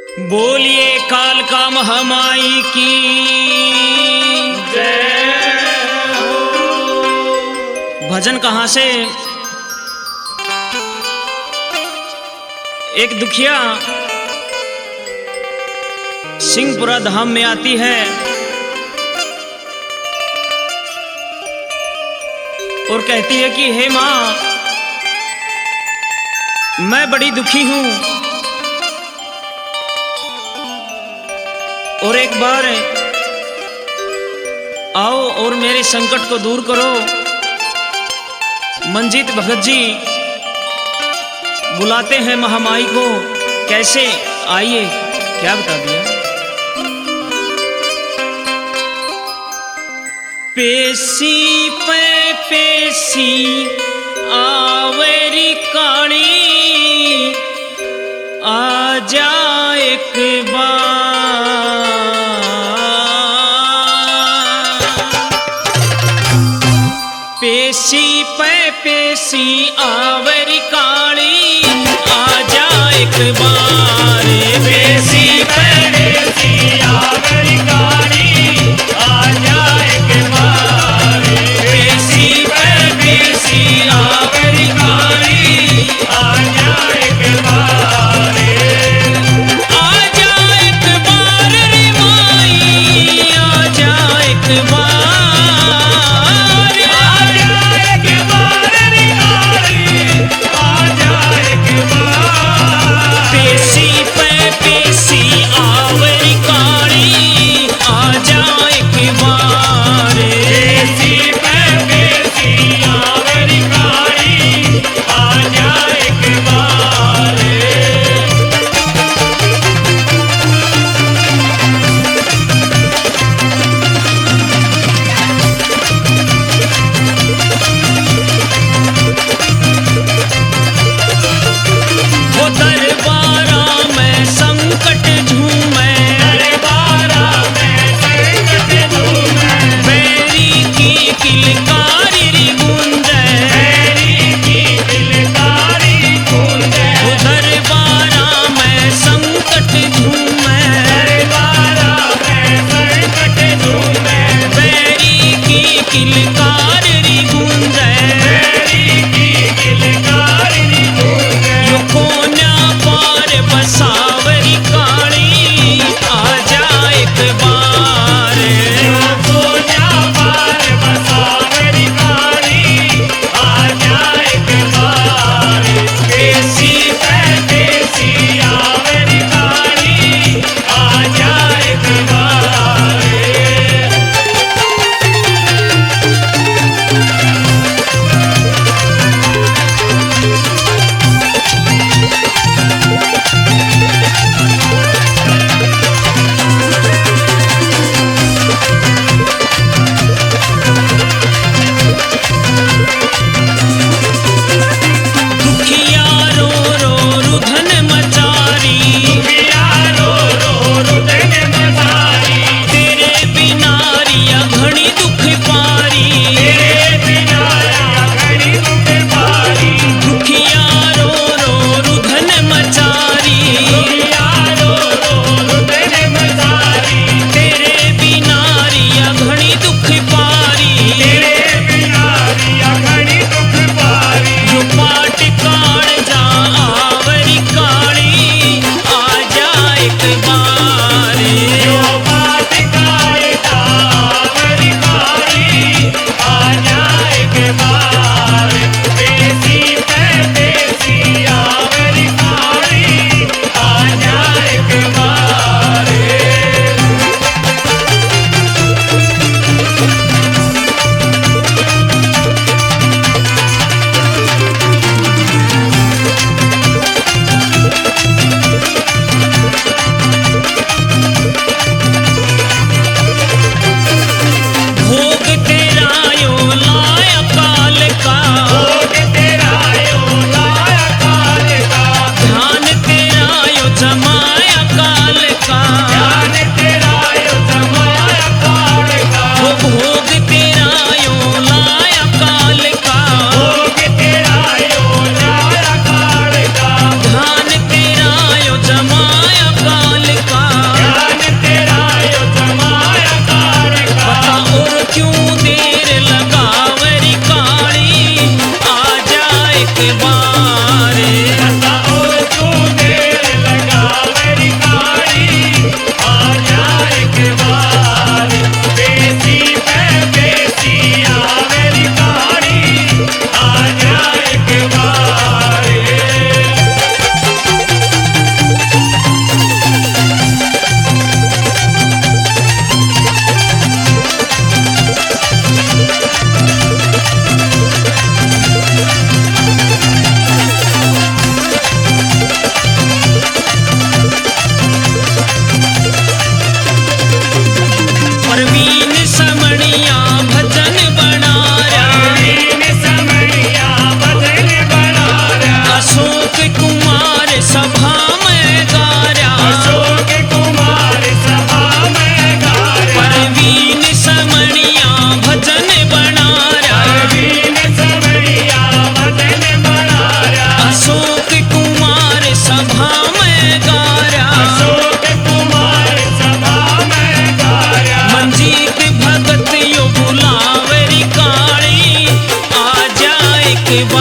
बोलिए कालका महामाई की जय हो। भजन कहाँ से? एक दुखिया सिंहपुरा धाम में आती है और कहती है कि हे माँ, मैं बड़ी दुखी हूं और एक बार आओ और मेरे संकट को दूर करो। मंजीत भगत जी बुलाते हैं महामाई को, कैसे आइए, क्या बता दिया। पेशी पे पेशी आवेरी काणी, आ जा एक बार। पेशी पे पेशी आवेरी काणी, आ जा एक बार। पेशी पे पेशी आवेरी काणी, आ जा एक बार। पेशी पे पेशी आवेरी काणी, आ जा एक बार। आ जा एक बार रे माई, आ जा एक बार। पेशी पे पेशी आ के